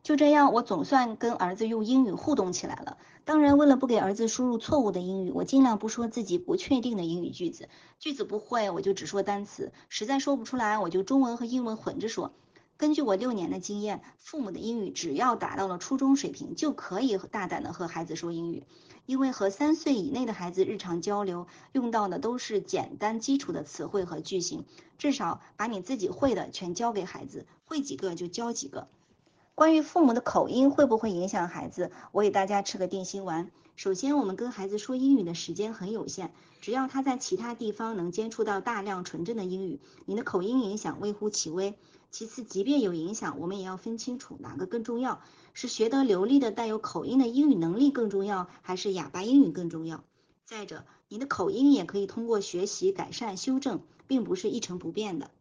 就这样，我总算跟儿子用英语互动起来了。当然，为了不给儿子输入错误的英语，我尽量不说自己不确定的英语句子。句子不会，我就只说单词；实在说不出来，我就中文和英文混着说。根据我6年的经验，父母的英语只要达到了初中水平，就可以大胆的和孩子说英语。因为和3岁以内的孩子日常交流，用到的都是简单基础的词汇和句型，至少把你自己会的全教给孩子，会几个就教几个。关于父母的口音会不会影响孩子，我给大家吃个定心丸。首先，我们跟孩子说英语的时间很有限，只要他在其他地方能接触到大量纯正的英语，你的口音影响微乎其微。其次，即便有影响，我们也要分清楚哪个更重要，是学得流利的带有口音的英语能力更重要，还是哑巴英语更重要？再者，你的口音也可以通过学习改善修正，并不是一成不变的。